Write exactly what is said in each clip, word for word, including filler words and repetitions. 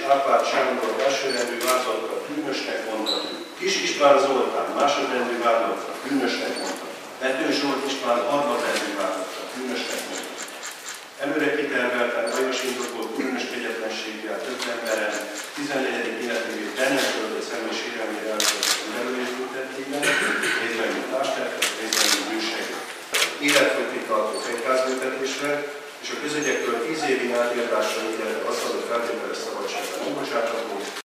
Árpád Sándor elsőrendű vádlottat bűnösnek mondta, Kis István Zoltán másodrendű vádlottat bűnösnek mondta, Vető Zsolt István harmadrendű vádlottat bűnösnek mondta. Előre kitervelten aljas indokolt különös kegyetlenséggel több emberen tizennegyedik életévét bennetöltött személy sérelmére elkövetett önjelölésbüntetében, részben mint társtervet, részben mint bűnsegély. Életfogytig tartó fegyházbüntetésre és a közügyektől tíz évi átírásra ítéletre asztaló feltételes szabadságra nem bocsátható.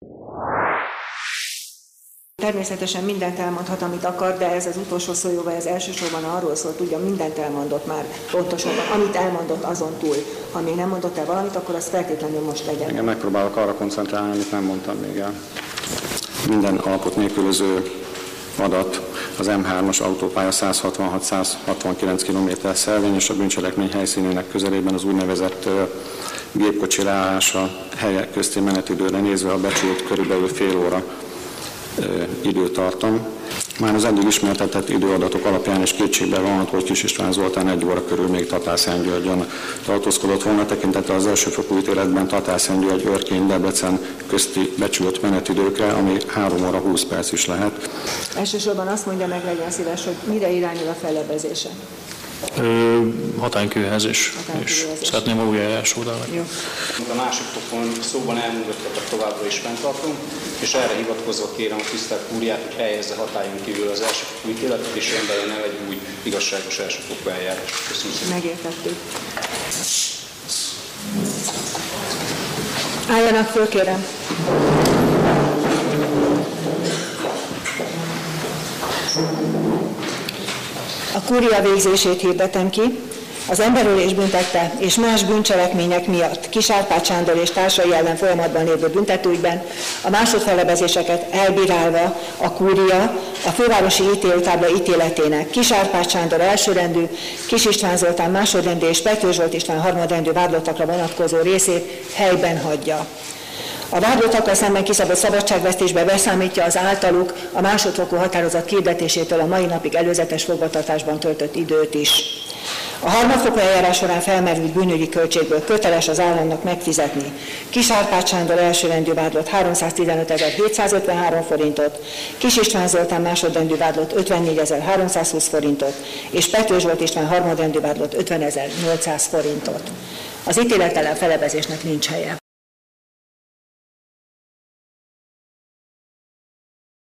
Természetesen mindent elmondhat, amit akar, de ez az utolsó szójóval, ez elsősorban arról szólt, ugye mindent elmondott már pontosabban, amit elmondott azon túl. Ha még nem mondott el valamit, akkor azt feltétlenül most legyen. Igen, megpróbálok arra koncentrálni, amit nem mondtam még el. Minden alapot nélkülöző adat az M hármas autópálya száz hatvanhat száz hatvankilenc kilométer szelvény és a bűncselekmény helyszínének közelében az úgynevezett gépkocsi leállása helye közti menetidőre nézve a becsült körülbelül fél óra időtartam. Már az eddig ismertetett időadatok alapján is kétségbe vonható, hogy Kis István Zoltán egy óra körül még Tatárszentgyörgyön tartózkodott volna, tekintettel az elsőfokú ítéletben Tatárszentgyörgy, Örkény, Debrecen közti becsült menetidőkre, ami három óra húsz perc is lehet. Elsősorban azt mondja meg, legyen szíves, hogy mire irányul a fellebbezése. Hatánykőhez és szeretném a új eljárásódalmat. A másik fokon szóban elmondottakat továbbra is fenntartom, és erre hivatkozva kérem a tisztelt kúriát, hogy helyezze hatályon kívül az elsőfokú ítéletet, és rendeljen el egy új igazságos elsőfokú eljárást. Köszönöm szépen. Megértettük. Álljanak föl, kérem. A kúria végzését hirdetem ki. Az emberölés büntette és más bűncselekmények miatt Kis Árpád Sándor és társai ellen folyamatban lévő büntetőügyben a másodfellebbezéseket elbírálva a kúria a fővárosi ítélőtábla ítéletének Kis Árpád Sándor elsőrendű, Kis István Zoltán másodrendű és Pető Zsolt István harmadrendű vádlottakra vonatkozó részét helyben hagyja. A vádlottakkal szemben kiszabott szabadságvesztésbe beszámítja az általuk a másodfokú határozat hirdetésétől a mai napig előzetes fogvatartásban töltött időt is. A harmadfokú eljárás során felmerült bűnügyi költségből köteles az államnak megfizetni Kis Árpád Sándor elsőrendű vádlott háromszáztizenötezer-hétszázötvenhárom forintot, Kis István Zoltán másodrendű vádlott ötvennégyezer-háromszázhúsz forintot, és Pető Zsolt István harmadrendű vádlott ötvenezer-nyolcszáz forintot. Az ítélet ellen fellebbezésnek nincs helye.